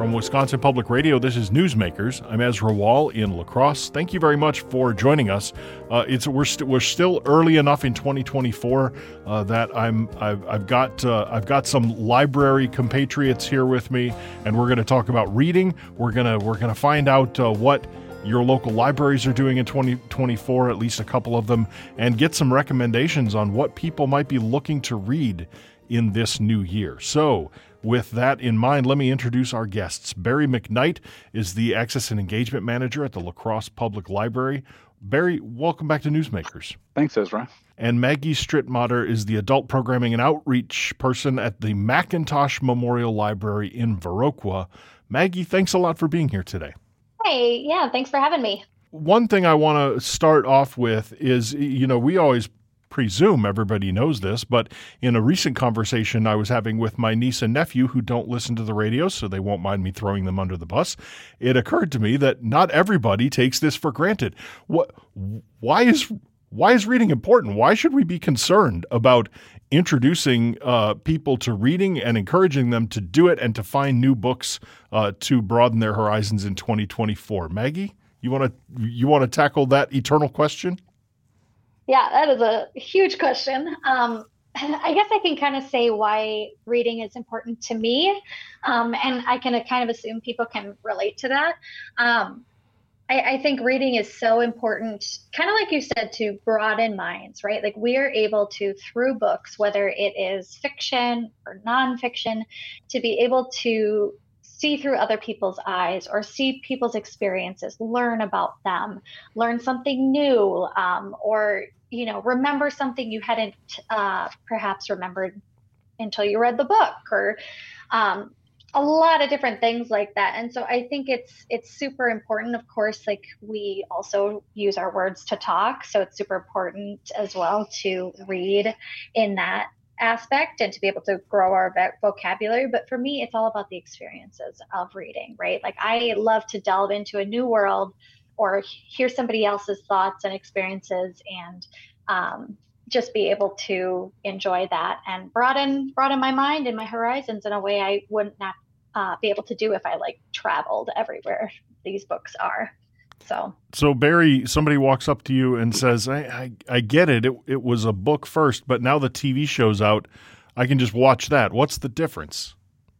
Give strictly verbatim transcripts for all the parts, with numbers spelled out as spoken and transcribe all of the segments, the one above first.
From Wisconsin Public Radio, this is Newsmakers. I'm Ezra Wall in La Crosse. Thank you very much for joining us. Uh, it's we're st- we're still early enough in twenty twenty-four uh, that I'm I've, I've got uh, I've got some library compatriots here with me, and we're going to talk about reading. We're gonna we're gonna find out uh, what your local libraries are doing in twenty twenty-four, at least a couple of them, and get some recommendations on what people might be looking to read in this new year. So, with that in mind, let me introduce our guests. Barry McKnight is the Access and Engagement Manager at the La Crosse Public Library. Barry, welcome back to Newsmakers. Thanks, Ezra. And Maggie Strittmatter is the Adult Programming and Outreach person at the McIntosh Memorial Library in Viroqua. Maggie, thanks a lot for being here today. Hey, yeah, thanks for having me. One thing I want to start off with is, you know, we always presume everybody knows this, but in a recent conversation I was having with my niece and nephew who don't listen to the radio, so they won't mind me throwing them under the bus, it occurred to me that not everybody takes this for granted. What, why is why is reading important? Why should we be concerned about introducing uh, people to reading and encouraging them to do it and to find new books uh, to broaden their horizons in twenty twenty-four? Maggie, you want to you want to tackle that eternal question? Yeah, that is a huge question. Um, I guess I can kind of say why reading is important to me, um, and I can kind of assume people can relate to that. Um, I, I think reading is so important, kind of like you said, to broaden minds, right? Like we are able to, through books, whether it is fiction or nonfiction, to be able to see through other people's eyes or see people's experiences, learn about them, learn something new, um, or, you know, remember something you hadn't uh, perhaps remembered until you read the book, or um, a lot of different things like that. And so I think it's it's super important. Of course, like we also use our words to talk, so it's super important as well to read in that aspect and to be able to grow our vocabulary. But for me, it's all about the experiences of reading, right? Like I love to delve into a new world or hear somebody else's thoughts and experiences, and um, just be able to enjoy that and broaden broaden my mind and my horizons in a way I wouldn't not uh, be able to do if I like traveled everywhere these books are. So, so Barry, somebody walks up to you and says, I, I, I get it. it. It was a book first, but now the T V show's out. I can just watch that. What's the difference?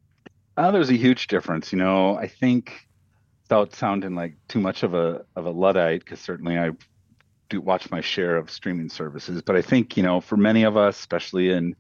Uh, there's a huge difference. You know, I think without sounding like too much of a of a Luddite, because certainly I do watch my share of streaming services, but I think, you know, for many of us, especially in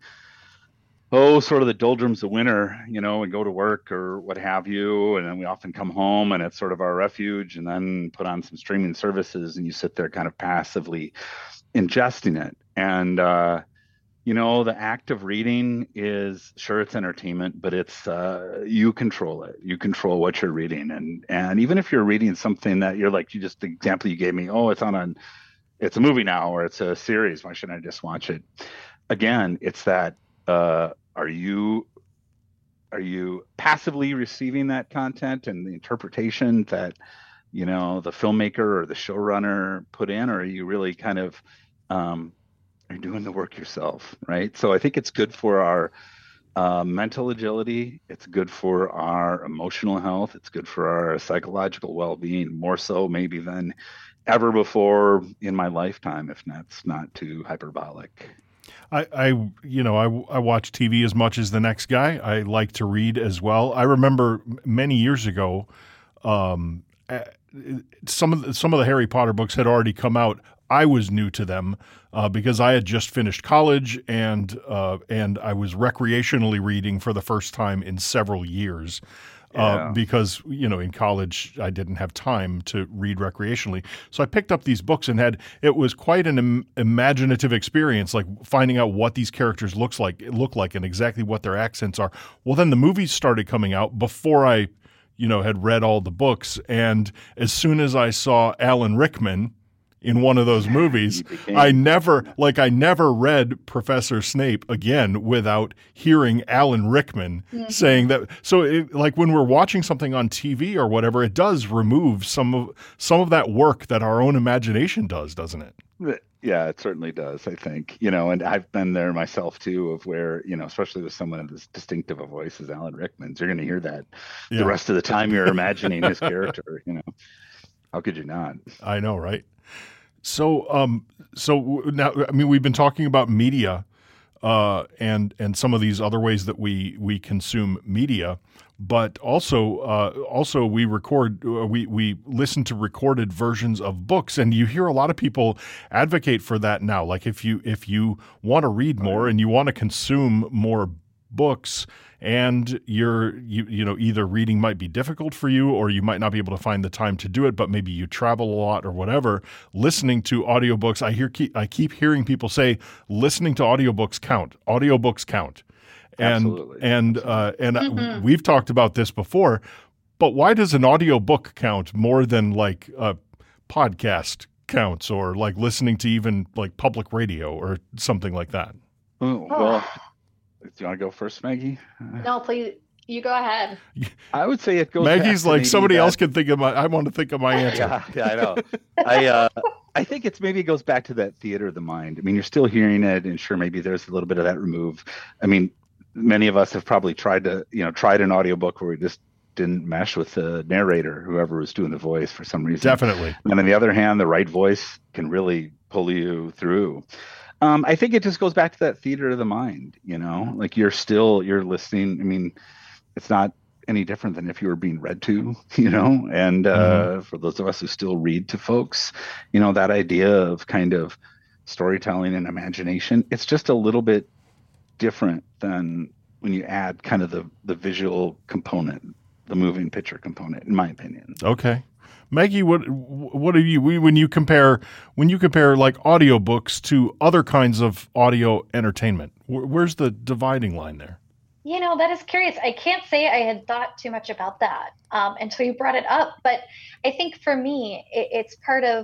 oh, sort of the doldrums of winter, you know, and go to work or what have you. And then we often come home and it's sort of our refuge, and then put on some streaming services and you sit there kind of passively ingesting it. And, uh, you know, the act of reading is, sure, it's entertainment, but it's, uh, you control it. You control what you're reading. And, and even if you're reading something that you're like, you just, the example you gave me, oh, it's on a, it's a movie now, or it's a series, why shouldn't I just watch it? Again, it's that, Uh, are you are you passively receiving that content and the interpretation that, you know, the filmmaker or the showrunner put in, or are you really kind of um, are you doing the work yourself, right? So I think it's good for our uh, mental agility. It's good for our emotional health. It's good for our psychological well-being, more so maybe than ever before in my lifetime, if that's not too hyperbolic. I, I, you know, I, I watch T V as much as the next guy. I like to read as well. I remember many years ago, um, some of the, some of the Harry Potter books had already come out. I was new to them uh, because I had just finished college, and uh, and I was recreationally reading for the first time in several years. Uh, yeah. Because, you know, in college, I didn't have time to read recreationally. So I picked up these books and had, it was quite an Im- imaginative experience, like finding out what these characters looks like, look like and exactly what their accents are. Well, then the movies started coming out before I, you know, had read all the books. And as soon as I saw Alan Rickman in one of those movies, I never, like I never read Professor Snape again without hearing Alan Rickman mm-hmm. saying that. So it, like when we're watching something on T V or whatever, it does remove some of, some of that work that our own imagination does, doesn't it? Yeah, it certainly does, I think. You know, and I've been there myself too, of where, you know, especially with someone as distinctive a voice as Alan Rickman's, you're going to hear that the Yeah, rest of the time you're imagining his character, you know. How could you not? I know, right? So, um, so w- now, I mean, we've been talking about media, uh, and and some of these other ways that we we consume media, but also uh, also we record uh, we we listen to recorded versions of books, and you hear a lot of people advocate for that now. Like if you if you want to read Oh, more yeah. and you want to consume more books, and you're you you know either reading might be difficult for you or you might not be able to find the time to do it, but maybe you travel a lot or whatever, listening to audiobooks, I hear keep, I keep hearing people say listening to audiobooks count audiobooks count and Absolutely. and Absolutely. uh, and uh, Hmm. we've talked about this before, but why does an audiobook count more than like a podcast counts, or like listening to even like public radio or something like that? Oh, well, do you want to go first, Maggie? Uh, No, please, you go ahead. I would say it goes back Maggie's to like, maybe somebody that. else can think of my. I want to think of my answer. Yeah, yeah, I know. I uh I think it's maybe it goes back to that theater of the mind. I mean, you're still hearing it, and sure, maybe there's a little bit of that remove. I mean, many of us have probably tried to, you know, tried an audiobook where we just didn't mesh with the narrator, whoever was doing the voice for some reason. Definitely. And on the other hand, the right voice can really pull you through. Um, I think it just goes back to that theater of the mind, you know, like you're still you're listening. I mean, it's not any different than if you were being read to, you know. And Mhm. uh, for those of us who still read to folks, you know, that idea of kind of storytelling and imagination, it's just a little bit different than when you add kind of the the visual component, the moving picture component, in my opinion. Okay. Maggie, what what are you when you compare when you compare like audiobooks to other kinds of audio entertainment? Where's the dividing line there? You know, that is curious. I can't say I had thought too much about that um, until you brought it up. But I think for me, it, it's part of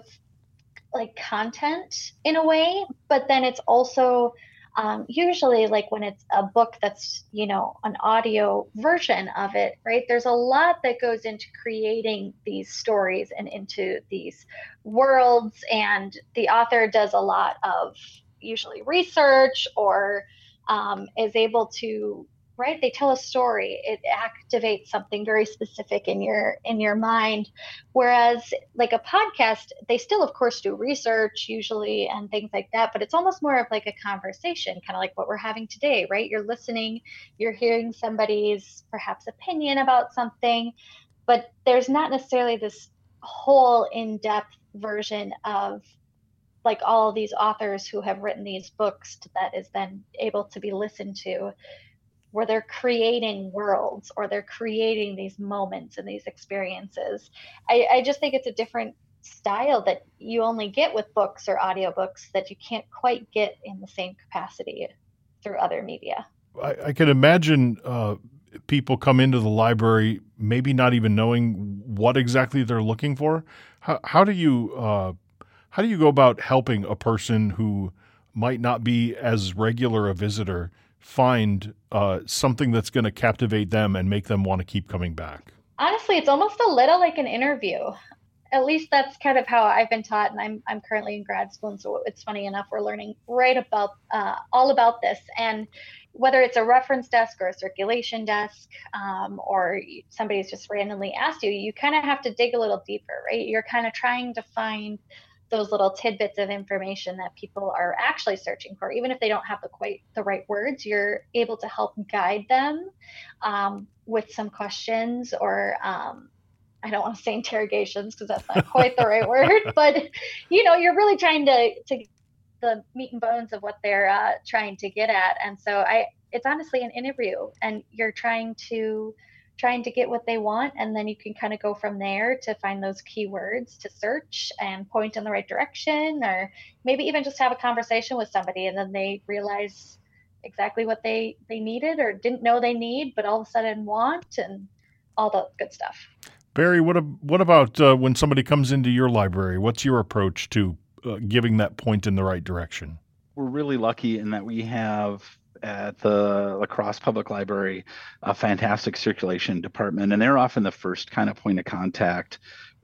like content in a way, but then it's also um, usually like when it's a book that's, you know, an audio version of it, right? There's a lot that goes into creating these stories and into these worlds, and the author does a lot of usually research or um, is able to, right, they tell a story, it activates something very specific in your in your mind. Whereas like a podcast, they still, of course, do research usually and things like that, but it's almost more of like a conversation, kind of like what we're having today, right? You're listening, you're hearing somebody's perhaps opinion about something, but there's not necessarily this whole in depth version of like all of these authors who have written these books that is then able to be listened to, where they're creating worlds or they're creating these moments and these experiences. I, I just think it's a different style that you only get with books or audiobooks that you can't quite get in the same capacity through other media. I, I can imagine uh, people come into the library maybe not even knowing what exactly they're looking for. How, how do you uh, how do you go about helping a person who might not be as regular a visitor find uh, something that's going to captivate them and make them want to keep coming back? Honestly, it's almost a little like an interview. At least that's kind of how I've been taught, and I'm I'm currently in grad school, and so it's funny enough we're learning right about uh, all about this. And whether it's a reference desk or a circulation desk, um, or somebody's just randomly asked you, you kind of have to dig a little deeper, right? You're kind of trying to find those little tidbits of information that people are actually searching for, even if they don't have the quite the right words. You're able to help guide them um, with some questions or um, I don't want to say interrogations because that's not quite the right word, but you know, you're really trying to to get the meat and bones of what they're uh, trying to get at. And so I, it's honestly an interview, and you're trying to trying to get what they want, and then you can kind of go from there to find those keywords to search and point in the right direction, or maybe even just have a conversation with somebody, and then they realize exactly what they they needed or didn't know they need, but all of a sudden want, and all the good stuff. Barry, what what about uh, when somebody comes into your library? What's your approach to uh, giving that point in the right direction? We're really lucky in that we have at the La Crosse Public Library a fantastic circulation department, and they're often the first kind of point of contact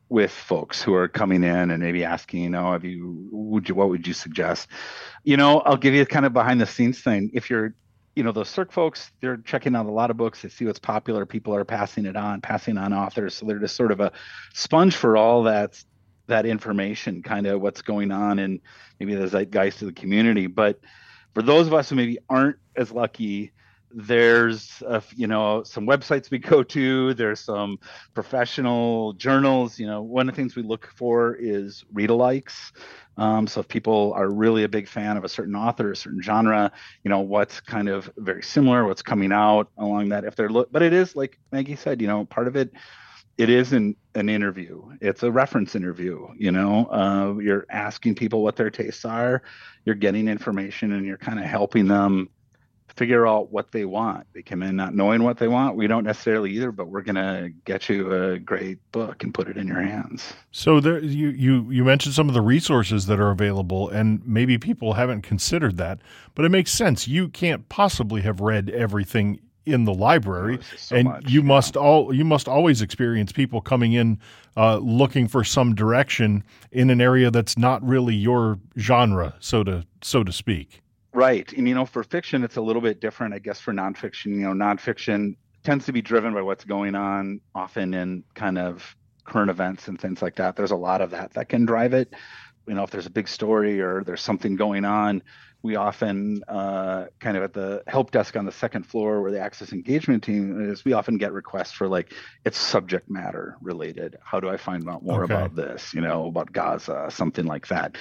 with folks who are coming in and maybe asking, you know, have you, would you, what would you suggest? You know, I'll give you kind of behind the scenes thing. If you're, you know, those Cirque folks, they're checking out a lot of books. They see what's popular. People are passing it on, passing on authors. So they're just sort of a sponge for all that, that information, kind of what's going on in maybe the zeitgeist of the community. But for those of us who maybe aren't as lucky, there's, uh, you know, some websites we go to. There's some professional journals. You know, one of the things we look for is read-alikes. Um, so if people are really a big fan of a certain author, a certain genre, you know, what's kind of very similar, what's coming out along that. If they're look, but it is like Maggie said, you know, part of it, it is an, an interview. It's a reference interview. You know, uh, you're asking people what their tastes are. You're getting information, and you're kind of helping them figure out what they want. They come in not knowing what they want. We don't necessarily either, but we're going to get you a great book and put it in your hands. So there, you, you, you mentioned some of the resources that are available, and maybe people haven't considered that, but it makes sense. You can't possibly have read everything in the library, oh, so and much, you yeah. must all you must always experience people coming in uh, looking for some direction in an area that's not really your genre, so to so to speak. Right. And, you know, for fiction, it's a little bit different, I guess, for nonfiction. You know, nonfiction tends to be driven by what's going on often in kind of current events and things like that. There's a lot of that that can drive it. You know, if there's a big story or there's something going on, we often uh, kind of at the help desk on the second floor where the Access Engagement team is, we often get requests for like, it's subject matter related. How do I find out more okay. about this, you know, about Gaza, something like that.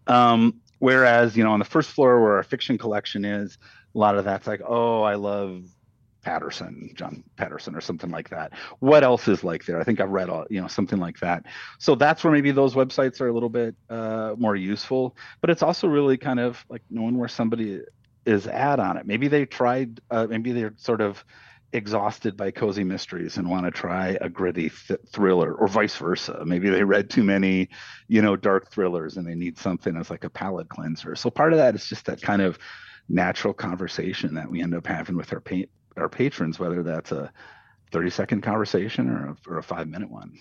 Um, Whereas, you know, on the first floor where our fiction collection is, a lot of that's like, oh, I love Patterson, John Patterson, or something like that. What else is like there? I think I've read all, you know, something like that. So that's where maybe those websites are a little bit uh, more useful. But it's also really kind of like knowing where somebody is at on it. Maybe they tried, uh, maybe they're sort of exhausted by cozy mysteries and want to try a gritty th- thriller, or vice versa. Maybe they read too many, you know, dark thrillers and they need something as like a palate cleanser. So part of that is just that kind of natural conversation that we end up having with our pa- our patrons, whether that's a thirty second conversation or a, or a five minute one.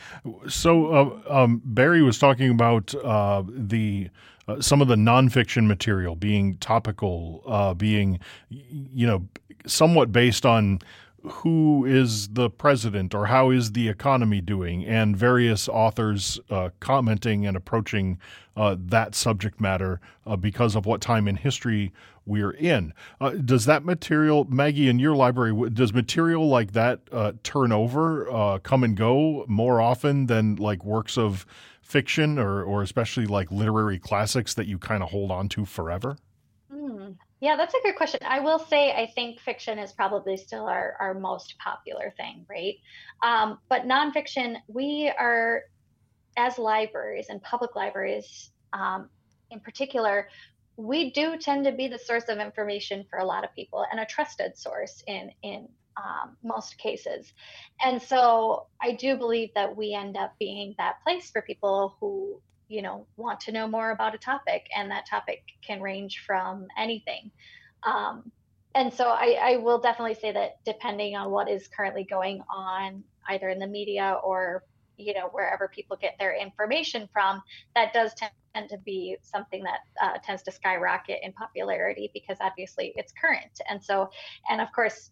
So uh, um, Barry was talking about uh, the uh, some of the nonfiction material being topical, uh, being, you know, somewhat based on who is the president or how is the economy doing, and various authors uh, commenting and approaching uh, that subject matter uh, because of what time in history we're in. Uh, does that material, Maggie, in your library, does material like that uh, turn over, uh, come and go more often than like works of fiction or, or especially like literary classics that you kind of hold on to forever? Hmm. Yeah, that's a good question. I will say I think fiction is probably still our, our most popular thing, right? Um, but nonfiction, we are, as libraries and public libraries um, in particular, we do tend to be the source of information for a lot of people, and a trusted source in in um, most cases. And so I do believe that we end up being that place for people who, you know, want to know more about a topic, and that topic can range from anything. Um, and so I, I will definitely say that depending on what is currently going on, either in the media or, you know, wherever people get their information from, that does tend to be something that uh, tends to skyrocket in popularity, because obviously it's current. And so, and of course,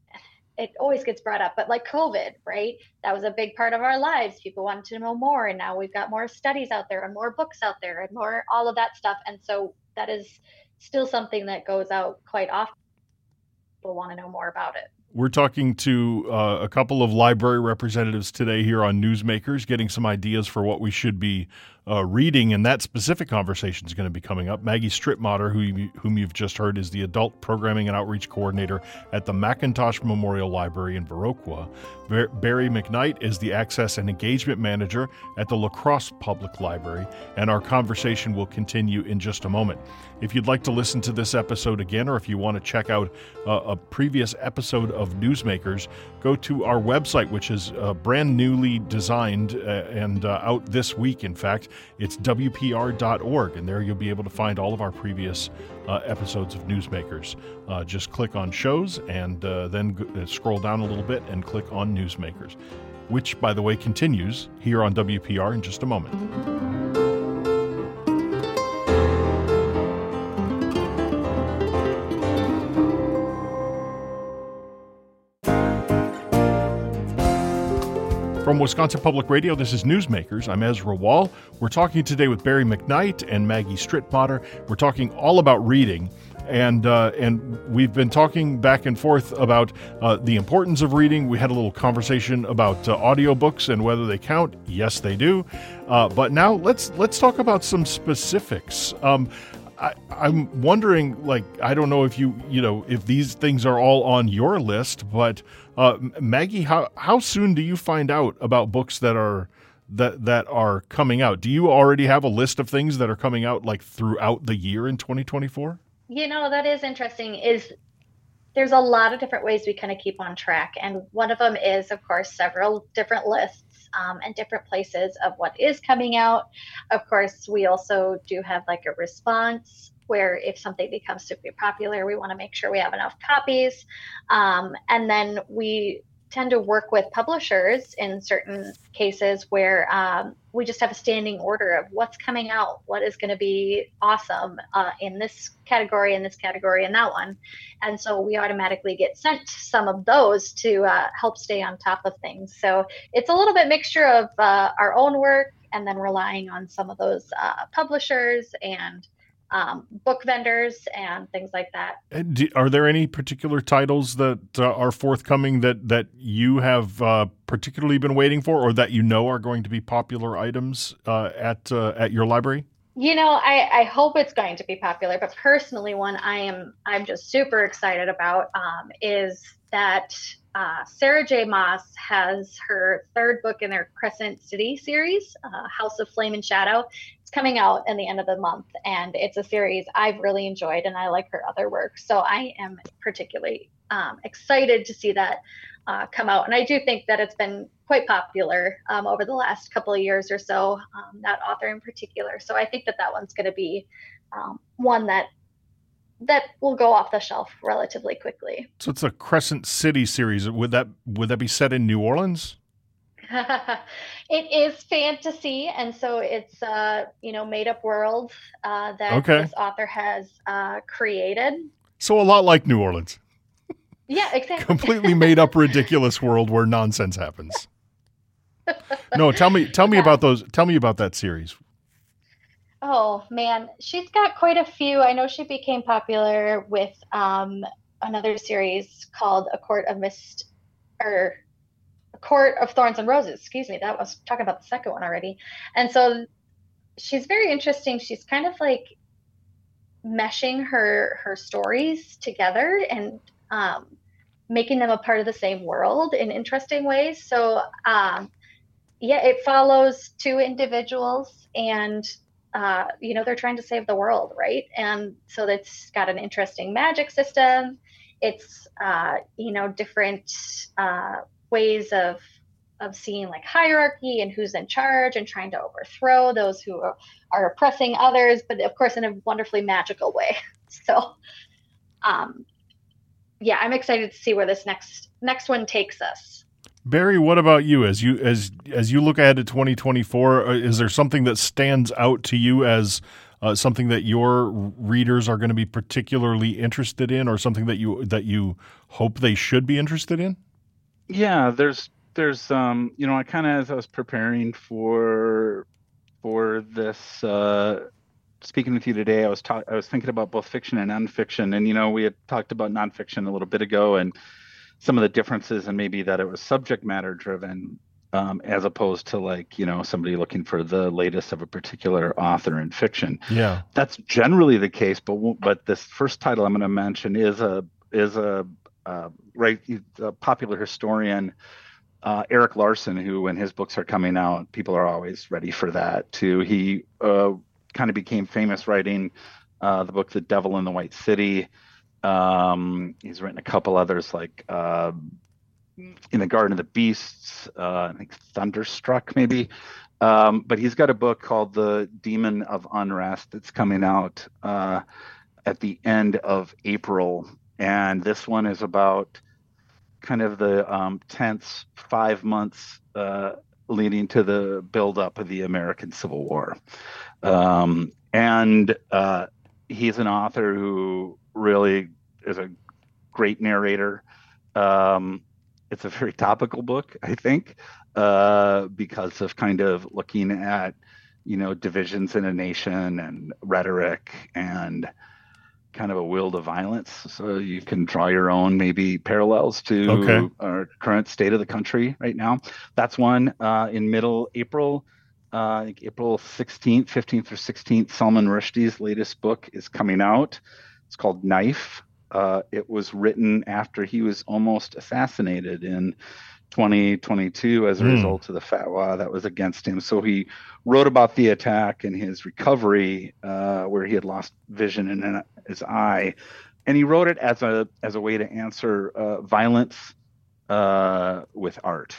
it always gets brought up, but like COVID, right? That was a big part of our lives. People wanted to know more, and now we've got more studies out there and more books out there and more, all of that stuff. And so that is still something that goes out quite often. People want to know more about it. We're talking to uh, a couple of library representatives today here on Newsmakers, getting some ideas for what we should be uh, reading, and that specific conversation is going to be coming up. Maggie Strittmatter, who you, whom you've just heard, is the Adult Programming and Outreach Coordinator at the McIntosh Memorial Library in Viroqua. Bar- Barry McKnight is the Access and Engagement Manager at the La Crosse Public Library, and our conversation will continue in just a moment. If you'd like to listen to this episode again, or if you want to check out uh, a previous episode of Newsmakers, go to our website, which is uh, brand newly designed uh, and uh, out this week, in fact. It's W P R dot org, and there you'll be able to find all of our previous uh, episodes of Newsmakers. Uh, just click on shows and uh, then g- uh, scroll down a little bit and click on Newsmakers, which, by the way, continues here on W P R in just a moment. From Wisconsin Public Radio, this is Newsmakers. I'm Ezra Wall. We're talking today with Barry McKnight and Maggie Strittmatter. We're talking all about reading, and uh, and we've been talking back and forth about uh, the importance of reading. We had a little conversation about uh, audiobooks and whether they count. Yes, they do. Uh, but now let's let's talk about some specifics. Um, I, I'm wondering, like, I don't know if you, you know, if these things are all on your list, but uh, Maggie, how how soon do you find out about books that are that that are coming out? Do you already have a list of things that are coming out like throughout the year in twenty twenty-four? You know, that is interesting. Is there's a lot of different ways we kind of keep on track, and one of them is, of course, several different lists um, and different places of what is coming out. Of course, we also do have like a response where if something becomes super popular, we want to make sure we have enough copies. Um, and then we tend to work with publishers in certain cases where um, we just have a standing order of what's coming out, what is going to be awesome uh, in this category, in this category, and that one. And so we automatically get sent some of those to uh, help stay on top of things. So it's a little bit mixture of uh, our own work and then relying on some of those uh, publishers and Um, book vendors and things like that. Do, are there any particular titles that uh, are forthcoming that, that you have uh, particularly been waiting for, or that you know are going to be popular items uh, at uh, at your library? You know, I, I hope it's going to be popular, but personally, one I am I'm just super excited about um, is that uh, Sarah J. Maas has her third book in their Crescent City series, uh, House of Flame and Shadow. It's coming out in the end of the month, and it's a series I've really enjoyed, and I like her other work. So I am particularly um, excited to see that uh, come out. And I do think that it's been quite popular um, over the last couple of years or so, um, that author in particular. So I think that that one's going to be um, one that that will go off the shelf relatively quickly. So it's a Crescent City series. Would that would that be set in New Orleans? It is fantasy, and so it's uh, you know made up world uh, that okay. this author has uh, created. So a lot like New Orleans. Yeah, exactly. Completely made up, ridiculous world where nonsense happens. No, tell me, tell me yeah. about those. Tell me about that series. Oh man, she's got quite a few. I know she became popular with um, another series called A Court of Mist, or A Court of Thorns and Roses. Excuse me, that was talking about the second one already. And so she's very interesting. She's kind of like meshing her her stories together and um, making them a part of the same world in interesting ways. So um, yeah, it follows two individuals and Uh, you know, they're trying to save the world, right? And so it's got an interesting magic system. It's, uh, you know, different uh, ways of of seeing like hierarchy and who's in charge and trying to overthrow those who are, are oppressing others, but of course in a wonderfully magical way. So, um, yeah, I'm excited to see where this next next one takes us. Barry, what about you? As you as as you look ahead to twenty twenty-four, is there something that stands out to you as uh, something that your readers are going to be particularly interested in, or something that you that you hope they should be interested in? Yeah, there's there's um you know I kind of as I was preparing for for this uh, speaking with you today, I was ta- I was thinking about both fiction and nonfiction, and you know we had talked about nonfiction a little bit ago, and some of the differences, and maybe that it was subject matter driven um, as opposed to like, you know, somebody looking for the latest of a particular author in fiction. Yeah, that's generally the case. But but this first title I'm going to mention is a is a, uh, right, a popular historian, uh, Erik Larson, who when his books are coming out, people are always ready for that too. He uh, kind of became famous writing uh, the book The Devil in the White City. Um, he's written a couple others like uh, In the Garden of the Beasts, uh, I think Thunderstruck maybe. Um, but he's got a book called The Demon of Unrest that's coming out uh, at the end of April. And this one is about kind of the um, tense five months uh, leading to the buildup of the American Civil War. Um, and uh, he's an author who really is a great narrator. Um, it's a very topical book, I think, uh, because of kind of looking at, you know, divisions in a nation and rhetoric and kind of a will to violence. So you can draw your own maybe parallels to Okay. our current state of the country right now. That's one uh, in middle April. Uh, I think April sixteenth, fifteenth or sixteenth, Salman Rushdie's latest book is coming out. It's called Knife. Uh, it was written after he was almost assassinated in twenty twenty-two as a Mm. result of the fatwa that was against him. So he wrote about the attack and his recovery, uh, where he had lost vision in his eye, and he wrote it as a as a way to answer uh, violence uh, with art.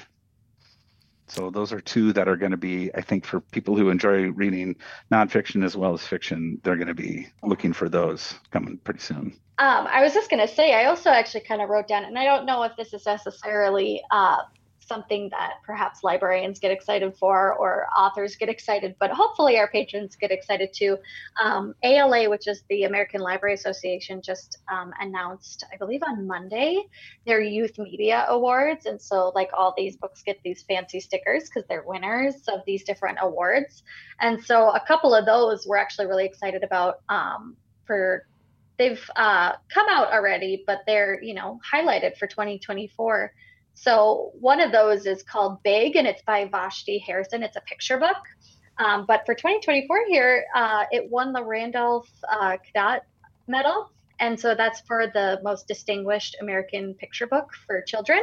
So those are two that are going to be, I think, for people who enjoy reading nonfiction as well as fiction, they're going to be looking for those coming pretty soon. Um, I was just going to say, I also actually kind of wrote down, and I don't know if this is necessarily uh, something that perhaps librarians get excited for or authors get excited, but hopefully our patrons get excited too. Um, A L A, which is the American Library Association, just um, announced, I believe on Monday, their Youth Media Awards. And so like all these books get these fancy stickers because they're winners of these different awards. And so a couple of those we're actually really excited about um, for They've uh, come out already, but they're, you know, highlighted for twenty twenty-four. So one of those is called Big, and it's by Vashti Harrison. It's a picture book. Um, but for twenty twenty-four here, uh, it won the Randolph uh, Cadet Medal. And so that's for the most distinguished American picture book for children.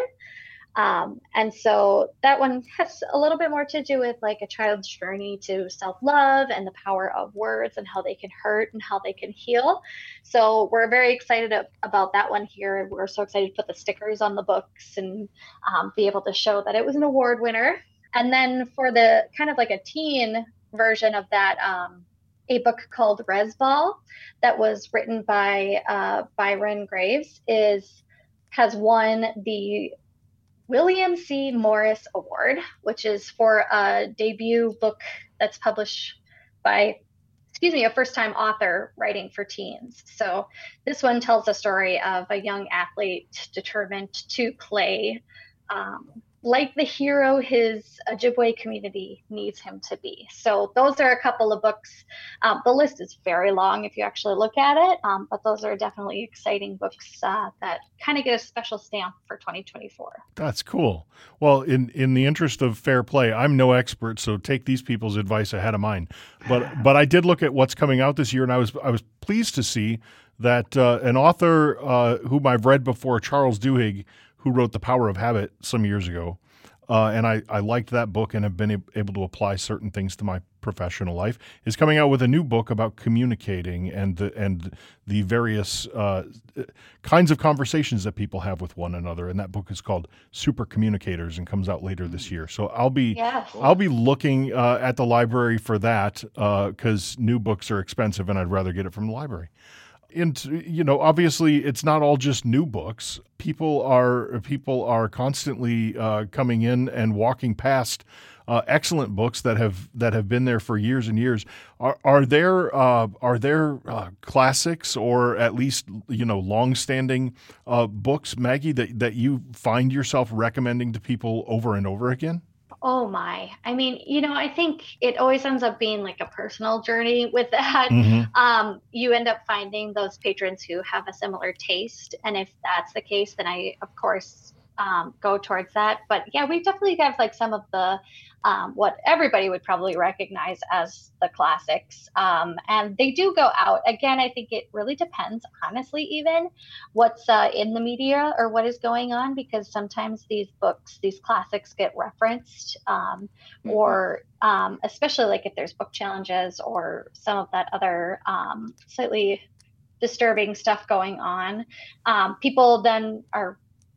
Um, and so that one has a little bit more to do with like a child's journey to self-love and the power of words and how they can hurt and how they can heal. So we're very excited about that one here. We're so excited to put the stickers on the books and um, be able to show that it was an award winner. And then for the kind of like a teen version of that, um, a book called Resball that was written by uh, Byron Graves is has won the William C. Morris Award, which is for a debut book that's published by, excuse me, a first-time author writing for teens. So this one tells the story of a young athlete determined to play um, like the hero his Ojibwe community needs him to be. So those are a couple of books. Um, the list is very long if you actually look at it, um, but those are definitely exciting books uh, that kind of get a special stamp for twenty twenty-four. That's cool. Well, in, in the interest of fair play, I'm no expert, so take these people's advice ahead of mine. But but I did look at what's coming out this year, and I was I was pleased to see that uh, an author uh, whom I've read before, Charles Duhigg, who wrote The Power of Habit some years ago, uh, and I, I liked that book and have been able to apply certain things to my professional life, is coming out with a new book about communicating and the, and the various uh, kinds of conversations that people have with one another. And that book is called Super Communicators and comes out later this year. So I'll be Yes. I'll be looking uh, at the library for that because uh, new books are expensive and I'd rather get it from the library. And, you know, obviously it's not all just new books. People are people are constantly uh, coming in and walking past uh, excellent books that have that have been there for years and years. Are are there uh, are there uh, classics or at least, you know, longstanding uh, books, Maggie, that that you find yourself recommending to people over and over again? Oh my. I mean, you know, I think it always ends up being like a personal journey with that. Mm-hmm. Um, you end up finding those patrons who have a similar taste. And if that's the case, then I, of course, um, go towards that. But yeah, we definitely have like some of the um, what everybody would probably recognize as the classics. Um, and they do go out. Again, I think it really depends, honestly, even what's uh, in the media or what is going on, because sometimes these books, these classics get referenced um, mm-hmm. or um, especially like if there's book challenges or some of that other um, slightly disturbing stuff going on. Um, people then are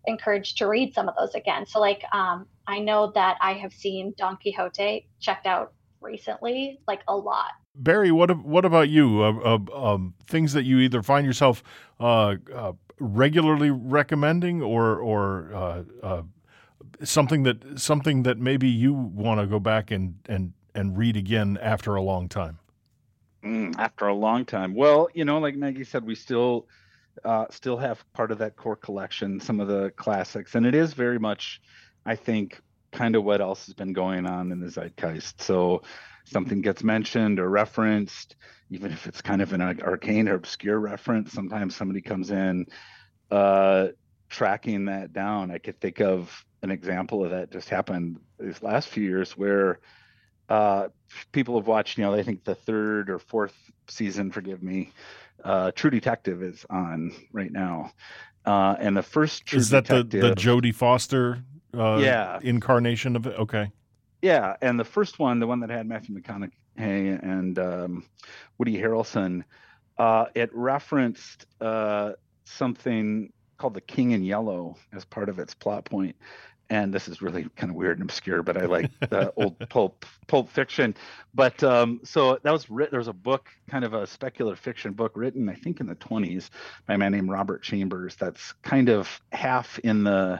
encouraged to read some of those again. So like, um, I know that I have seen Don Quixote checked out recently, like a lot. Barry, what what about you? Uh, uh, um, things that you either find yourself uh, uh, regularly recommending, or or uh, uh, something that something that maybe you want to go back and, and, and read again after a long time? Mm, after a long time. Well, you know, like Maggie said, we still uh, still have part of that core collection, some of the classics, and it is very much, I think, kind of what else has been going on in the zeitgeist. So something gets mentioned or referenced, even if it's kind of an arcane or obscure reference, sometimes somebody comes in uh, tracking that down. I could think of an example of that just happened these last few years where uh, people have watched, you know, I think the third or fourth season, forgive me, uh, True Detective is on right now. Uh, and the first True Is that Detective, the, the Jodie Foster uh, yeah. incarnation of it? Okay. Yeah, and the first one, the one that had Matthew McConaughey and um, Woody Harrelson, uh, it referenced uh, something called The King in Yellow as part of its plot point. And this is really kind of weird and obscure, but I like the old pulp pulp fiction. But um, so that was written. There was a book, kind of a speculative fiction book, written I think in the twenties by a man named Robert Chambers. That's kind of half in the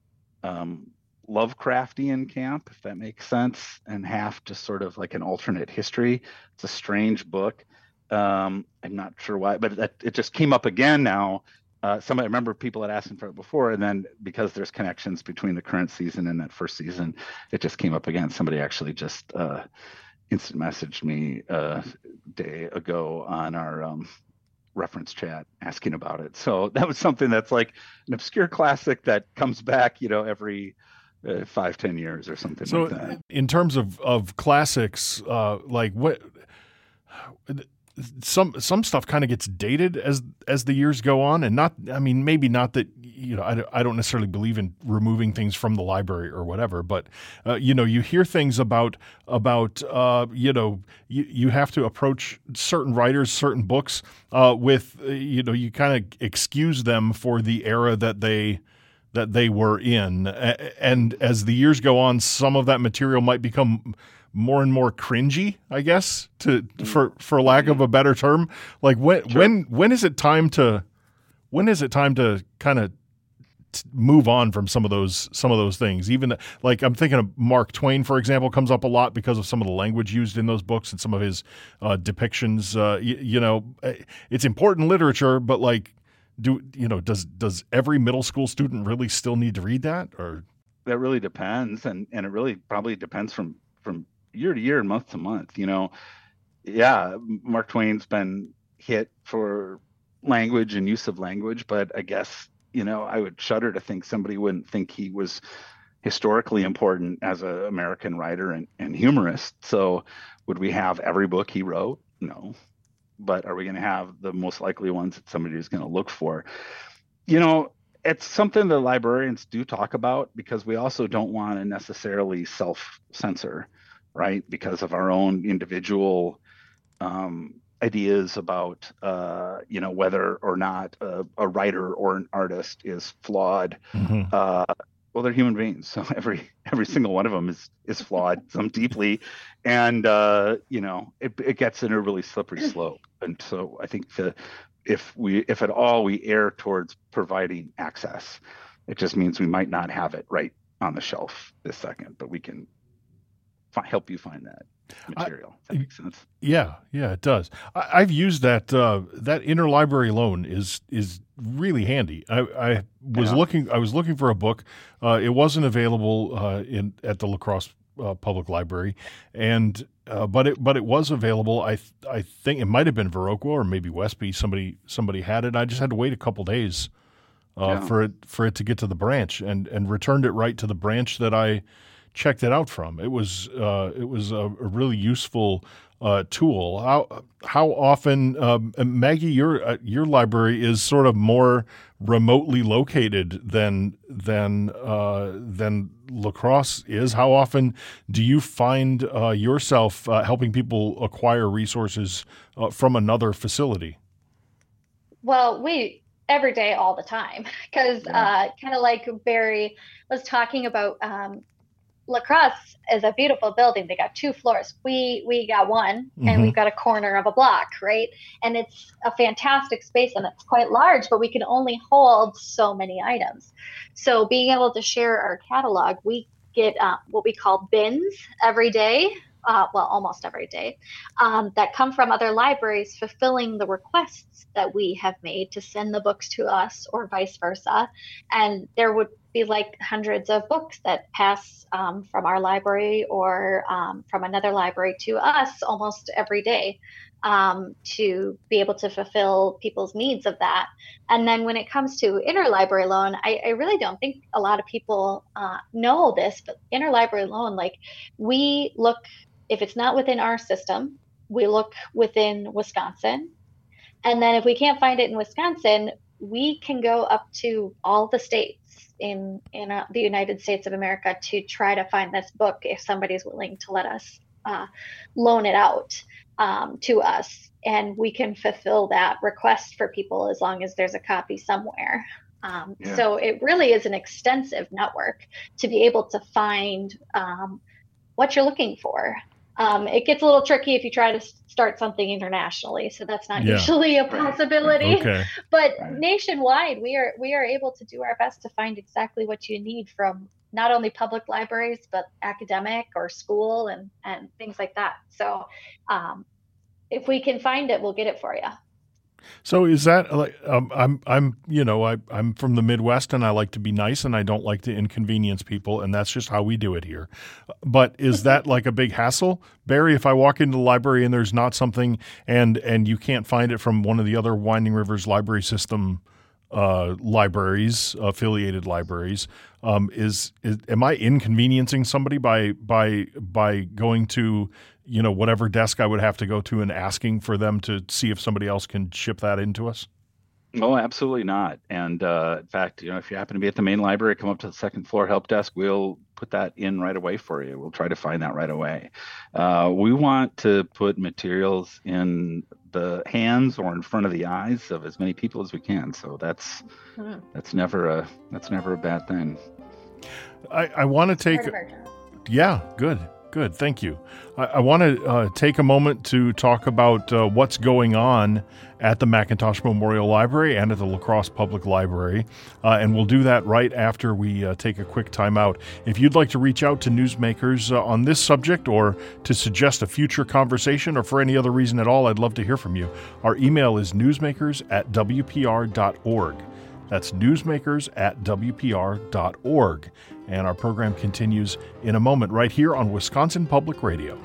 um, Lovecraftian camp, if that makes sense, and half just sort of like an alternate history. It's a strange book. Um, I'm not sure why, but that, it just came up again now. Uh, somebody, I remember people had asked him for it before, and then because there's connections between the current season and that first season, it just came up again. Somebody actually just uh, instant messaged me a day ago on our um, reference chat asking about it. So that was something that's like an obscure classic that comes back, you know, every uh, five, ten years or something so like that. In terms of, of classics, uh, like what... Some some stuff kind of gets dated as as the years go on, and not. I mean, maybe not that you know. I, I don't necessarily believe in removing things from the library or whatever, but uh, you know, you hear things about about uh, you know, you you have to approach certain writers, certain books uh, with uh, you know, you kind of excuse them for the era that they that they were in, and as the years go on, some of that material might become more and more cringy, I guess, to for for lack of a better term. Like when Sure. when when is it time to when is it time to kind of move on from some of those some of those things? Even like I'm thinking of Mark Twain, for example, comes up a lot because of some of the language used in those books and some of his uh, depictions. Uh, you, you know, it's important literature, but like, do you know? Does does every middle school student really still need to read that? Or that really depends, and and it really probably depends from from year to year and month to month. You know, yeah, Mark Twain's been hit for language and use of language, but I guess, you know, I would shudder to think somebody wouldn't think he was historically important as an American writer and, and humorist. So would we have every book he wrote? No. But are we going to have the most likely ones that somebody is going to look for? You know, it's something the librarians do talk about, because we also don't want to necessarily self-censor, right? Because of our own individual um, ideas about, uh, you know, whether or not a, a writer or an artist is flawed. mm-hmm. Uh, well, they're human beings, so every every single one of them is is flawed, some deeply, and uh, you know, it, it gets in a really slippery slope. And so I think the if we if at all we err towards providing access, it just means we might not have it right on the shelf this second, but we can help you find that material. I, that makes sense. Yeah, yeah, it does. I, I've used that. Uh, that interlibrary loan is is really handy. I, I was Yeah. looking. I was looking for a book. Uh, it wasn't available uh, in at the La Crosse uh, Public Library, and uh, but it but it was available. I th- I think it might have been Viroqua or maybe Westby. Somebody somebody had it. I just had to wait a couple days uh, Yeah. for it for it to get to the branch, and and returned it right to the branch that I checked it out from. It was uh, it was a, a really useful uh, tool. How how often, um, Maggie, your uh, your library is sort of more remotely located than than uh, than La Crosse is. How often do you find uh, yourself uh, helping people acquire resources uh, from another facility? Well, we every day, all the time. Because Yeah. uh, kind of like Barry was talking about, um, La Crosse is a beautiful building. They got two floors. We we got one, and Mm-hmm. we've got a corner of a block, right? And it's a fantastic space, and it's quite large, but we can only hold so many items. So being able to share our catalog, we get uh, what we call bins every day. Uh, well, almost every day, um, that come from other libraries fulfilling the requests that we have made to send the books to us or vice versa. And there would be like hundreds of books that pass um, from our library or um, from another library to us almost every day, um, to be able to fulfill people's needs of that. And then when it comes to interlibrary loan, I, I really don't think a lot of people uh, know this, but interlibrary loan, like we look, if it's not within our system, we look within Wisconsin. And then if we can't find it in Wisconsin, we can go up to all the states in in uh, the United States of America to try to find this book if somebody's willing to let us uh, loan it out um, to us, and we can fulfill that request for people as long as there's a copy somewhere. Um, Yeah. So it really is an extensive network to be able to find um, what you're looking for. Um, it gets a little tricky if you try to start something internationally, so that's not Yeah. usually a possibility. Okay. But Right. nationwide, we are we are able to do our best to find exactly what you need from not only public libraries but academic or school and and things like that. So um, if we can find it, we'll get it for you. So is that like um, I'm I'm you know I I'm from the Midwest and I like to be nice and I don't like to inconvenience people and that's just how we do it here. But is that like a big hassle, Barry? If I walk into the library and there's not something and and you can't find it from one of the other Winding Rivers Library System uh, libraries, affiliated libraries, um, is, is am I inconveniencing somebody by by by going to you know, whatever desk I would have to go to and asking for them to see if somebody else can ship that into us? Oh, absolutely not. And uh, in fact, you know, if you happen to be at the main library, come up to the second floor help desk, we'll put that in right away for you. We'll try to find that right away. Uh, we want to put materials in the hands or in front of the eyes of as many people as we can. So that's Hmm. that's never a that's never a bad thing. I, I want to take, Part of our job. yeah, good. Good. Thank you. I, I want to uh, take a moment to talk about uh, what's going on at the McIntosh Memorial Library and at the La Crosse Public Library. Uh, and we'll do that right after we uh, take a quick time out. If you'd like to reach out to newsmakers uh, on this subject or to suggest a future conversation or for any other reason at all, I'd love to hear from you. Our email is newsmakers at w p r dot org. That's newsmakers at w p r dot org. And our program continues in a moment right here on Wisconsin Public Radio.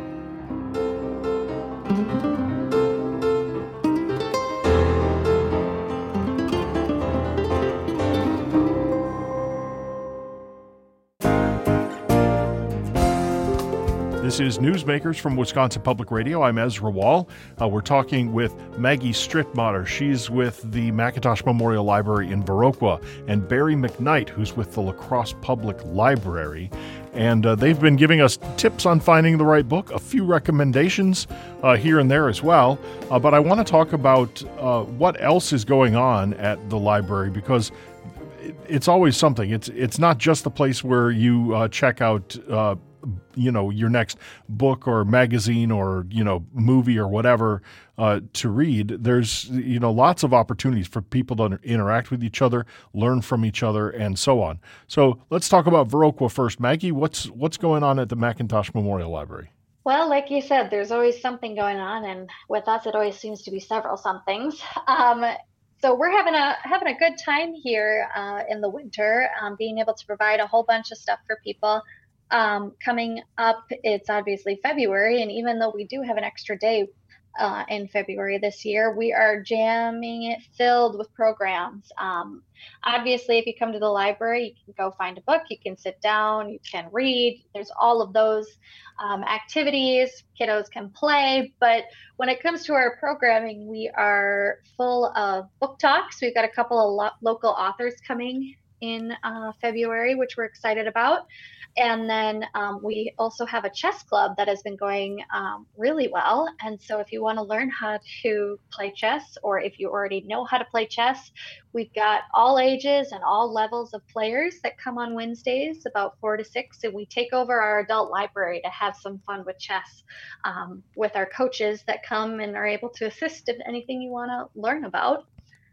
This is Newsmakers from Wisconsin Public Radio. I'm Ezra Wall. Uh, we're talking with Maggie Strittmatter. She's with the McIntosh Memorial Library in Viroqua, and Barry McKnight, who's with the La Crosse Public Library. And uh, they've been giving us tips on finding the right book, a few recommendations uh, here and there as well. Uh, but I want to talk about uh, what else is going on at the library, because it's always something. It's it's not just the place where you uh, check out uh, you know, your next book or magazine or, you know, movie or whatever uh, to read. There's, you know, lots of opportunities for people to interact with each other, learn from each other, and so on. So let's talk about Viroqua first. Maggie, what's what's going on at the McIntosh Memorial Library? Well, like you said, there's always something going on, and with us, it always seems to be several somethings. Um, so we're having a having a good time here uh, in the winter, um, being able to provide a whole bunch of stuff for people. Um, coming up, it's obviously February, and even though we do have an extra day uh, in February this year, we are jamming it filled with programs. Um, obviously, if you come to the library, you can go find a book, you can sit down, you can read. There's all of those um, activities. Kiddos can play, but when it comes to our programming, we are full of book talks. We've got a couple of lo- local authors coming in uh, February, which we're excited about. And then um, we also have a chess club that has been going um, really well. And so if you want to learn how to play chess, or if you already know how to play chess, we've got all ages and all levels of players that come on Wednesdays about four to six. And we take over our adult library to have some fun with chess um, with our coaches that come and are able to assist in anything you want to learn about.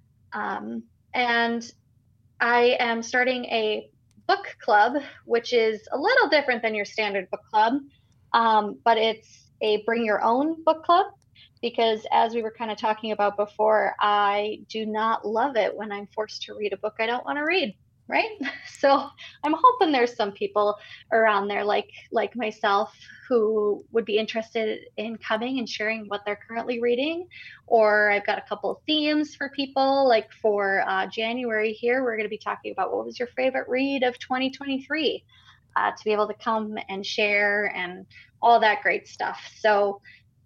Um, and I am starting a book club, which is a little different than your standard book club, um, but it's a bring your own book club, because as we were kind of talking about before, I do not love it when I'm forced to read a book I don't want to read, right? So I'm hoping there's some people around there like like myself who would be interested in coming and sharing what they're currently reading. Or I've got a couple of themes for people, like for uh, January here, we're going to be talking about what was your favorite read of twenty twenty-three, uh, to be able to come and share and all that great stuff. So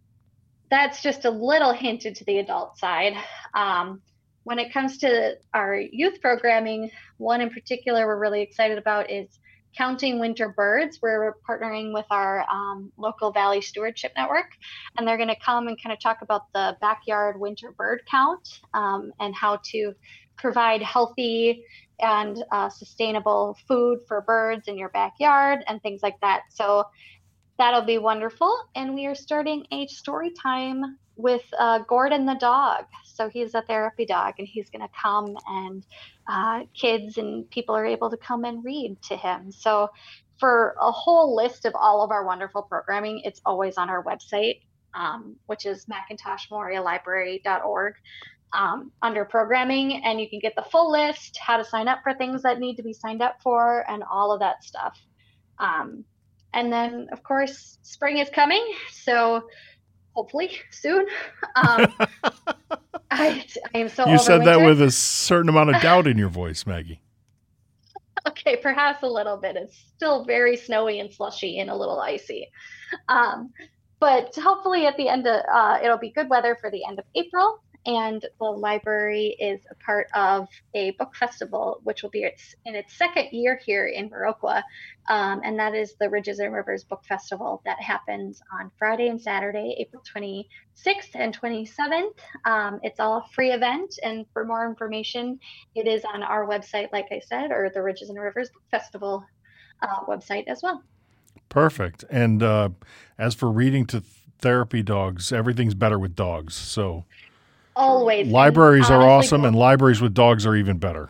that's just a little hint into the adult side. Um, when it comes to our youth programming, one in particular we're really excited about is Counting Winter Birds. We're partnering with our um, local Valley Stewardship Network, and they're going to come and kind of talk about the backyard winter bird count um, and how to provide healthy and uh, sustainable food for birds in your backyard and things like that. So that'll be wonderful. And we are starting a story time with uh, Gordon the dog. So he's a therapy dog, and he's going to come, and uh, kids and people are able to come and read to him. So for a whole list of all of our wonderful programming, it's always on our website, um, which is macintosh memorial library dot org, um, under programming. And you can get the full list, how to sign up for things that need to be signed up for, and all of that stuff. Um, and then, of course, spring is coming. So hopefully soon. Um, I, I am so You said that overwintered. with a certain amount of doubt in your voice, Maggie. Okay, perhaps a little bit. It's still very snowy and slushy and a little icy. Um, but hopefully at the end of, uh, it'll be good weather for the end of April. And the library is a part of a book festival, which will be its, in its second year here in Viroqua. Um, and that is the Ridges and Rivers Book Festival that happens on Friday and Saturday, April twenty-sixth and twenty-seventh. Um, it's all a free event. And for more information, it is on our website, like I said, or the Ridges and Rivers Book Festival uh, website as well. Perfect. And uh, as for reading to therapy dogs, everything's better with dogs. So always. Libraries and are honestly, awesome, and libraries with dogs are even better.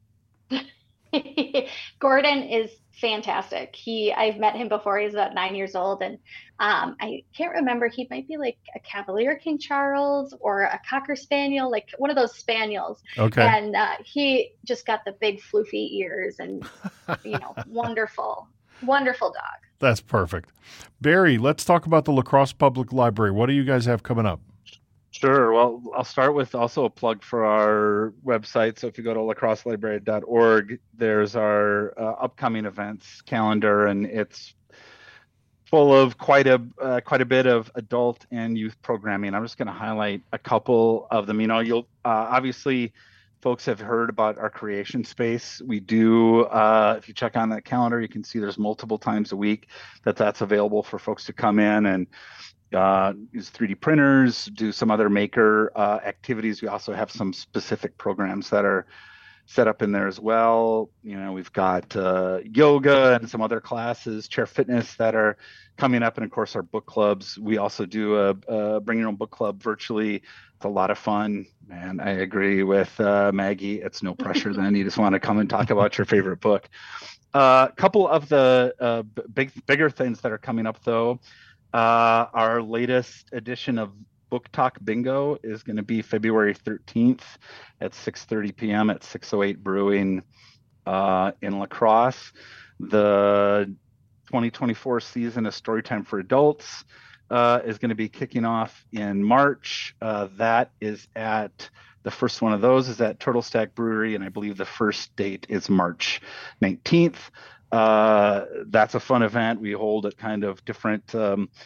Gordon is fantastic. He, I've met him before. He's about nine years old, and um, I can't remember. He might be like a Cavalier King Charles or a Cocker Spaniel, like one of those spaniels. Okay. And uh, he just got the big floofy ears, and you know, wonderful, wonderful dog. That's perfect. Barry, let's talk about the La Crosse Public Library. What do you guys have coming up? Sure. Well, I'll start with also a plug for our website. So if you go to la crosse library dot org, there's our uh, upcoming events calendar, and it's full of quite a uh, quite a bit of adult and youth programming. I'm just going to highlight a couple of them. You know, you'll uh, obviously folks have heard about our creation space. We do, uh, if you check on that calendar, you can see there's multiple times a week that that's available for folks to come in and uh, use three D printers, do some other maker uh, activities. We also have some specific programs that are set up in there as well. You know, we've got uh, yoga and some other classes, chair fitness that are coming up, and of course our book clubs. We also do a, a bring your own book club virtually. It's a lot of fun, and I agree with uh, Maggie. It's no pressure then. You just want to come and talk about your favorite book. A uh, couple of the uh, big bigger things that are coming up though. Uh, our latest edition of Book Talk Bingo is going to be February thirteenth at six thirty p.m. at six oh eight Brewing uh, in La Crosse. The twenty twenty-four season of Storytime for Adults uh, is going to be kicking off in March. Uh, that is at, the first one of those is at Turtle Stack Brewery, and I believe the first date is March nineteenth. Uh, that's a fun event. We hold at kind of different um,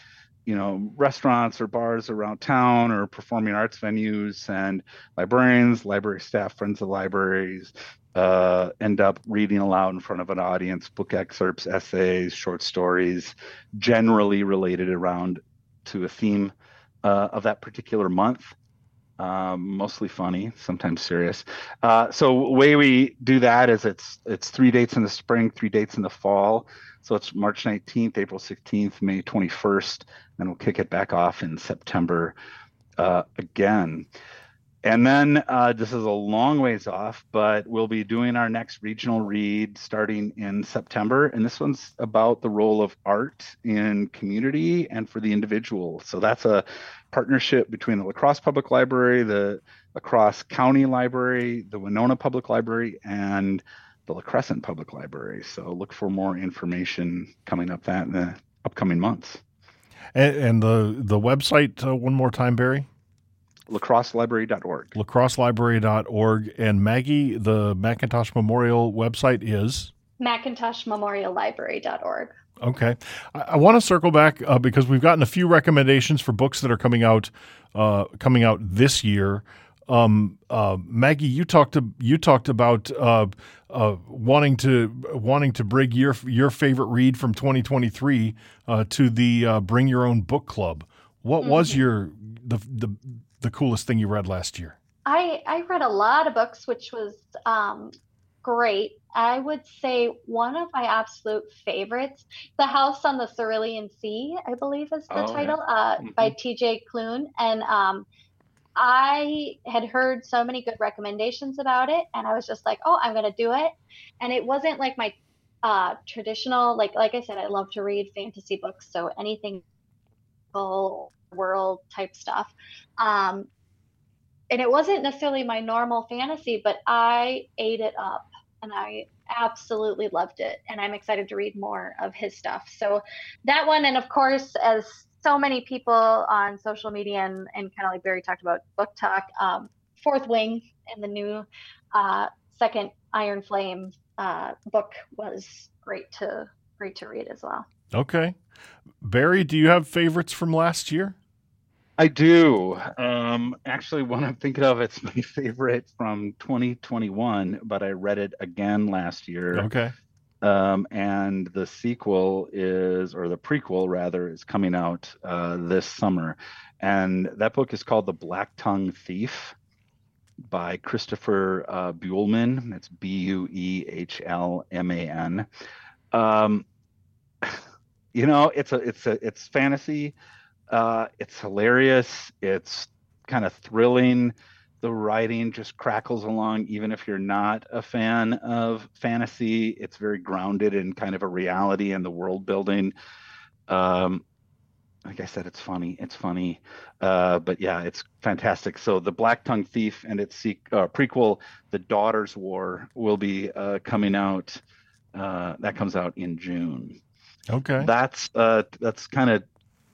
you know, restaurants or bars around town or performing arts venues, and librarians, library staff, friends of libraries uh, end up reading aloud in front of an audience, book excerpts, essays, short stories, generally related around to a theme uh, of that particular month. Um, mostly funny, sometimes serious. Uh, so the way we do that is it's it's three dates in the spring, three dates in the fall. So it's March nineteenth, April sixteenth, May twenty-first, and we'll kick it back off in September uh, again. And then uh, this is a long ways off, but we'll be doing our next regional read starting in September. And this one's about the role of art in community and for the individual. So that's a partnership between the La Crosse Public Library, the La Crosse County Library, the Winona Public Library, and the La Crescent Public Library. So look for more information coming up that in the upcoming months. And, and the, the website, uh, one more time, Barry? la crosse library dot org. la crosse library dot org. And Maggie, the Macintosh Memorial website is? macintosh memorial library dot org. Okay. I, I want to circle back uh, because we've gotten a few recommendations for books that are coming out uh, coming out this year. Um, uh, Maggie, you talked to, you talked about uh, uh, wanting to wanting to bring your your favorite read from twenty twenty-three uh, to the uh, Bring Your Own Book Club. What mm-hmm. was your the the the coolest thing you read last year? I I read a lot of books, which was um, great. I would say one of my absolute favorites, The House on the Cerulean Sea, I believe is the oh, title, yeah. uh, mm-hmm. by T J Klune. And um, I had heard so many good recommendations about it, and I was just like, oh, I'm going to do it. And it wasn't like my uh, traditional, like like I said, I love to read fantasy books, so anything world type stuff. Um, and it wasn't necessarily my normal fantasy, but I ate it up and I absolutely loved it. And I'm excited to read more of his stuff. So that one, and of course, as so many people on social media and, and kind of like Barry talked about Book Talk, um, Fourth Wing and the new uh, second Iron Flame uh, book was great to great to read as well. Okay. Barry, do you have favorites from last year? I do. Um, actually, one I'm thinking of, it's my favorite from twenty twenty-one, but I read it again last year. Okay. Um, and the sequel is, or the prequel rather, is coming out uh, this summer. And that book is called The Black Tongue Thief by Christopher uh, Buehlman. That's B U E H L M A N. Um, you know, it's a, it's a, it's fantasy. Uh, it's hilarious. It's kind of thrilling. The writing just crackles along, even if you're not a fan of fantasy. It's very grounded in kind of a reality and the world building. Um, like I said, it's funny. It's funny. Uh, but yeah, it's fantastic. So The Black Tongue Thief and its uh, prequel, The Daughter's War, will be uh, coming out. Uh, that comes out in June. Okay. That's uh, that's kind of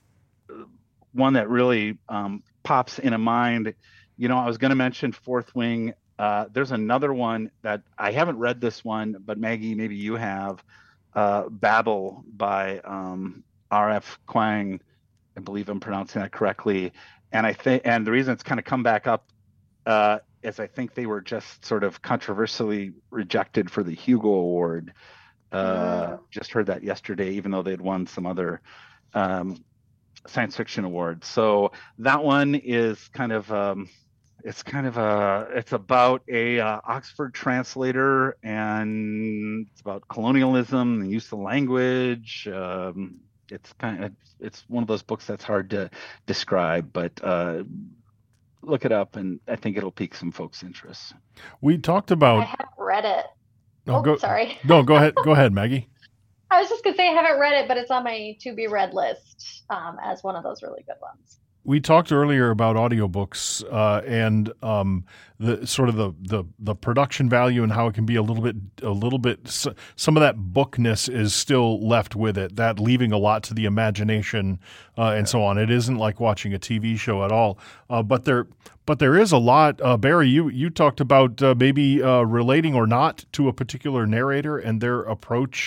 one that really um, pops into mind. You know, I was going to mention Fourth Wing. Uh, there's another one that I haven't read this one, but Maggie, maybe you have. Uh, Babel by um, R F Kuang. I believe I'm pronouncing that correctly. And I think, and the reason it's kind of come back up uh, is I think they were just sort of controversially rejected for the Hugo Award. Uh, yeah. Just heard that yesterday, even though they'd won some other um, science fiction awards. So that one is kind of, um, it's kind of a, it's about a uh, Oxford translator, and it's about colonialism and use of language. Um, it's kind of, it's one of those books that's hard to describe, but uh, look it up, and I think it'll pique some folks' interest. We talked about. I haven't read it. Oh, oh go, sorry. No, go ahead. Go ahead, Maggie. I was just going to say I haven't read it, but it's on my to be read list um, as one of those really good ones. We talked earlier about audiobooks uh, and um, the sort of the, the the production value and how it can be a little bit a little bit some of that bookness is still left with it, that leaving a lot to the imagination uh, and so on. It isn't like watching a T V show at all, uh, but there but there is a lot. Uh, Barry, you you talked about uh, maybe uh, relating or not to a particular narrator and their approach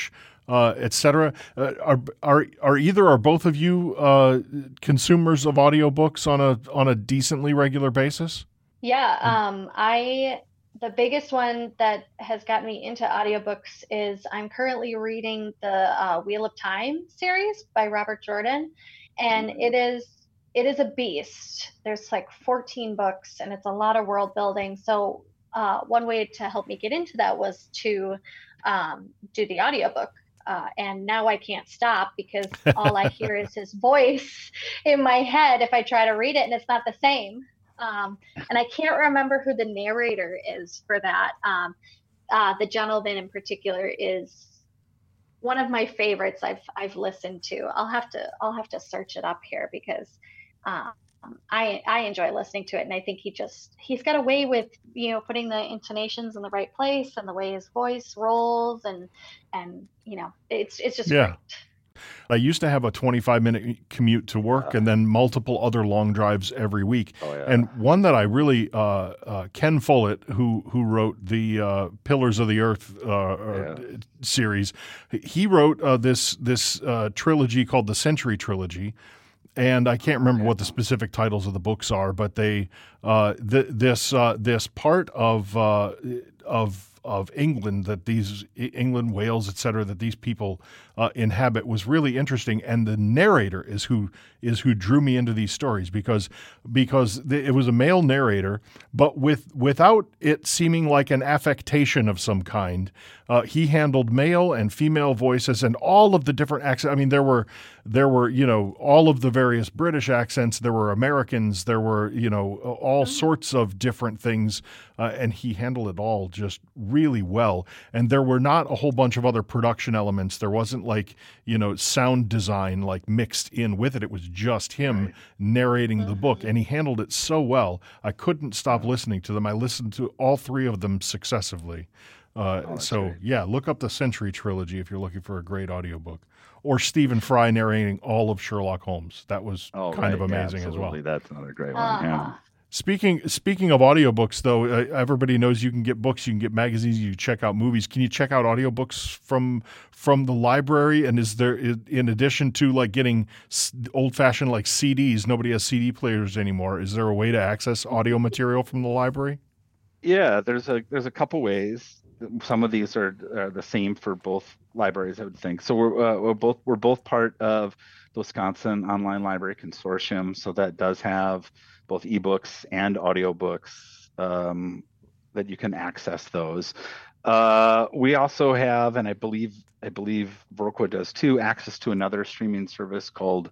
uh, et cetera. Uh, are are are either or both of you uh, consumers of audiobooks on a on a decently regular basis? Yeah, um, I the biggest one that has gotten me into audiobooks is I'm currently reading the uh, Wheel of Time series by Robert Jordan, and it is it is a beast. There's like fourteen books, and it's a lot of world building. So uh, one way to help me get into that was to um, do the audiobook. Uh, and now I can't stop because all I hear is his voice in my head if I try to read it, and it's not the same. Um, and I can't remember who the narrator is for that. Um, uh, the gentleman in particular is one of my favorites I've I've listened to. I'll have to I'll have to search it up here because um, I I enjoy listening to it, and I think he just he's got a way with you know putting the intonations in the right place and the way his voice rolls, and and you know it's it's just Yeah. great. I used to have a twenty-five minute commute to work and then multiple other long drives every week. Oh, yeah. And one that I really, uh, uh, Ken Follett, who who wrote the uh, Pillars of the Earth uh, Yeah. series, he wrote uh, this this uh, trilogy called the Century Trilogy. And I can't remember what the specific titles of the books are, but they uh, th- this uh, this part of uh, of of England that these England, Wales, et cetera, that these people uh, inhabit was really interesting. And the narrator is who is who drew me into these stories because because th- it was a male narrator, but with without it seeming like an affectation of some kind. Uh, he handled male and female voices and all of the different accents. I mean, there were there were you know all of the various British accents. There were Americans. There were you know all sorts of different things, uh, and he handled it all just really well. And there were not a whole bunch of other production elements. There wasn't like you know sound design like mixed in with it. It was just him Right. narrating the book, and he handled it so well. I couldn't stop listening to them. I listened to all three of them successively. Uh, Oh, that's so, great. yeah, look up the Century Trilogy if you're looking for a great audiobook. Or Stephen Fry narrating all of Sherlock Holmes. That was Oh, kind of right. Yeah, amazing as well. absolutely. That's another great one. Uh-huh. Yeah. Speaking speaking of audiobooks, though, uh, everybody knows you can get books, you can get magazines, you can check out movies. Can you check out audiobooks from from the library? And is there, in addition to like getting old fashioned like C Ds, nobody has C D players anymore. Is there a way to access audio material from the library? Yeah, there's a there's a couple ways. Some of these are, are the same for both libraries, I would think. So we're uh, we're both we're both part of the Wisconsin Online Library Consortium, so that does have both ebooks and audiobooks um, that you can access those. Uh, we also have, and I believe I believe Vorqua does too, access to another streaming service called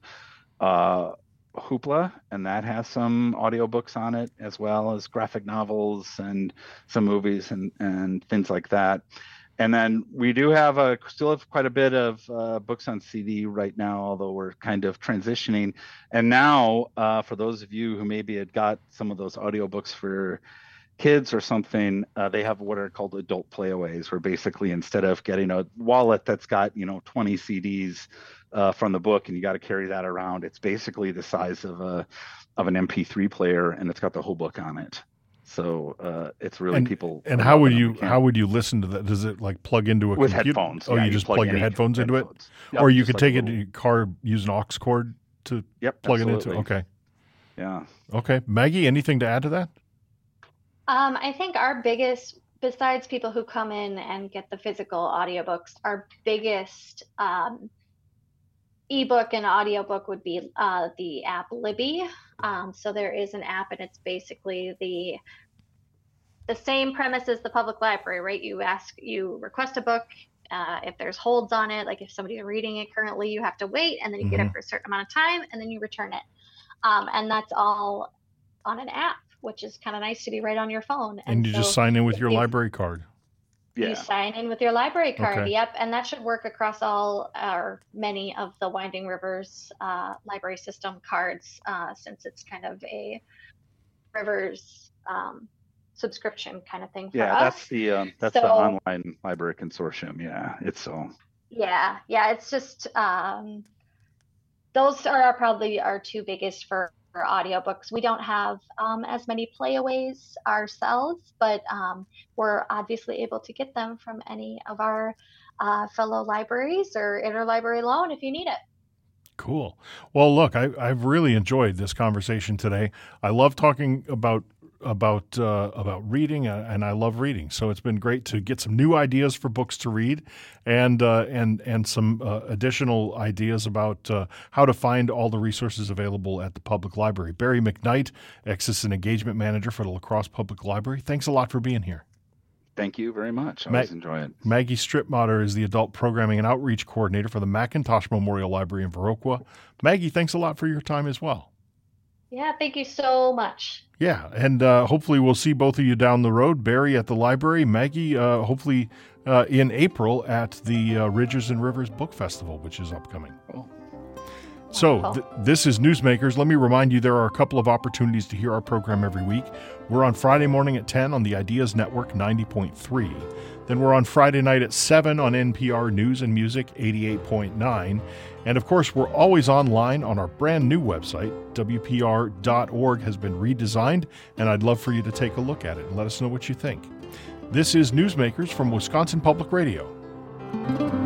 uh, Hoopla, and that has some audiobooks on it as well as graphic novels and some movies and and things like that. And then we do have a still have quite a bit of uh, books on C D right now, although we're kind of transitioning. And now, uh, for those of you who maybe had got some of those audiobooks for kids or something, uh, they have what are called adult playaways, where basically instead of getting a wallet that's got you know twenty C Ds uh, from the book and you got to carry that around, it's basically the size of a of an M P three player and it's got the whole book on it. So uh, it's really And, people. and are how would loving you them. can't- how would you listen to that? Does it like plug into a with computer? headphones? Oh, Yeah, you just plug, your any headphones into it, headphones. Yep, or you just could like take a it little- in your car, use an aux cord to Yep, plug absolutely. it into. Okay, Yeah. okay. Maggie, anything to add to that? Um, I think our biggest, besides people who come in and get the physical audiobooks, our biggest um, ebook and audiobook would be uh, the app Libby. Um, so there is an app, and it's basically the the same premise as the public library, right? You ask, you request a book. Uh, if there's holds on it, like if somebody's reading it currently, you have to wait, and then you get Mhm. it for a certain amount of time, and then you return it. Um, and that's all on an app, which is kind of nice to be right on your phone. And you just so sign in with if your you- library card. Yeah. You sign in with your library card. Okay. Yep. And that should work across all or many of the Winding Rivers uh, library system cards, uh, since it's kind of a Rivers um, subscription kind of thing for Yeah, us. that's the um, that's the So- online library consortium. Yeah, it's so. Yeah. Yeah. It's just um, those are our, probably our two biggest for, for audiobooks. We don't have um, as many playaways ourselves, but um, we're obviously able to get them from any of our uh, fellow libraries or interlibrary loan if you need it. Cool. Well, look, I, I've really enjoyed this conversation today. I love talking about about uh, about reading, and I love reading. So it's been great to get some new ideas for books to read, and uh, and and some uh, additional ideas about uh, how to find all the resources available at the public library. Barry McKnight, Access and Engagement Manager for the La Crosse Public Library. Thanks a lot for being here. Thank you very much. I always enjoy it. Maggie Stripmatter is the Adult Programming and Outreach Coordinator for the McIntosh Memorial Library in Viroqua. Maggie, thanks a lot for your time as well. Yeah, thank you so much. Yeah, and uh, hopefully we'll see both of you down the road. Barry at the library, Maggie uh, hopefully uh, in April at the uh, Ridges and Rivers Book Festival, which is upcoming. Oh. So th- this is Newsmakers. Let me remind you there are a couple of opportunities to hear our program every week. We're on Friday morning at ten on the Ideas Network ninety point three. Then we're on Friday night at seven on N P R News and Music eighty-eight point nine. And of course, we're always online on our brand new website. W P R dot org has been redesigned, and I'd love for you to take a look at it and let us know what you think. This is Newsmakers from Wisconsin Public Radio.